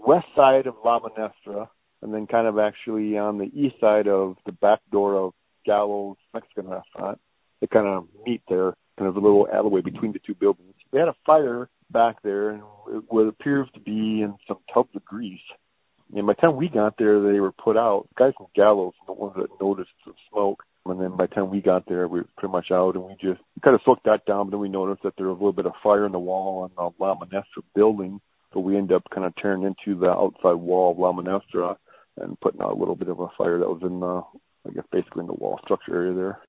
west side of La Minestra, and then kind of actually on the east side of the back door of Gallows Mexican Restaurant. They kind of meet there, kind of a little alleyway between the two buildings. They had a fire back there, and what appears to be in some tubs of grease. And by the time we got there, they were put out. The guys from Gallows were the ones that noticed the smoke. And then by the time we got there, we were pretty much out, and we kind of soaked that down. But then we noticed that there was a little bit of fire in the wall on the La Minestra building. So we ended up kind of tearing into the outside wall of La Minestra and putting out a little bit of a fire that was in I guess basically in the wall structure area there.